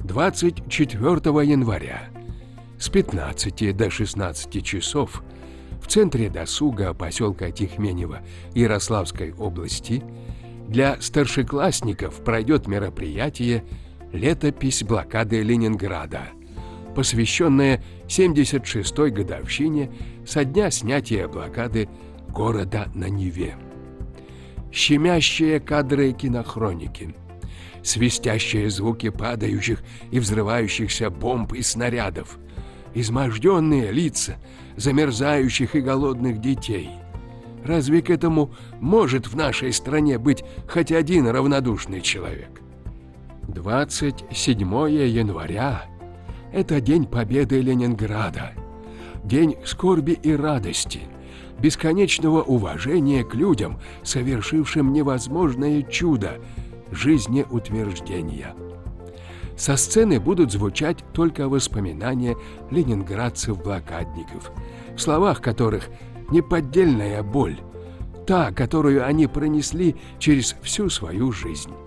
24 января с 15 до 16 часов в центре досуга поселка Тихменево Ярославской области для старшеклассников пройдет мероприятие «Летопись блокады Ленинграда», посвященное 76-й годовщине со дня снятия блокады города на Неве. Щемящие кадры кинохроники, свистящие звуки падающих и взрывающихся бомб и снарядов, изможденные лица замерзающих и голодных детей. Разве к этому может в нашей стране быть хоть один равнодушный человек? 27 января – это День Победы Ленинграда, день скорби и радости, бесконечного уважения к людям, совершившим невозможное чудо – жизнеутверждения. Со сцены будут звучать только воспоминания ленинградцев-блокадников, в словах которых неподдельная боль, та, которую они пронесли через всю свою жизнь.